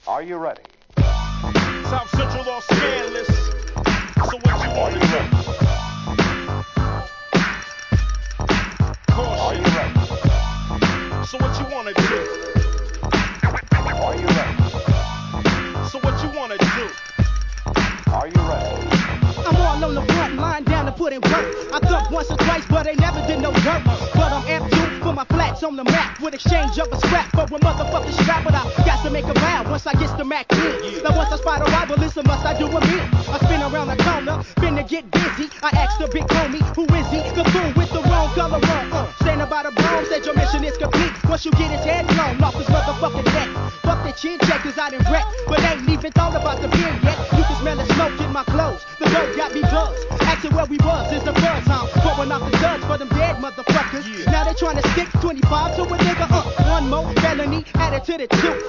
Are you ready? South Central Los Angeles. So what you want to do? Are you ready? So what you want to do? Are you ready? So what you want to do? Are you ready? I'm all on the front line down to put in work. I thumped once or twice, but they never did no work. But I'm amped too for my flats on the map with exchange of a scrap for a motherfucking scrap. But I got to make a vow once I get the Mac in. Now once I spot a rival, it's a must I do a me. I spin around the corner, finna get busy. I asked the big homie, who is he? The fool with the wrong color on. Standing by the broom, said your mission is complete. Once you get his head blown off his motherfucking neck. Fuck the chin checkers I done wrecked, but ain't even thought about the beer yet. You can smell the smoke in my clothes. The road got me buzzed. Asking where we was is the buzz, huh? Pouring off the duds for them dead motherfuckers. Now they trying to stick 25 to a nigga. One more felony added to the two.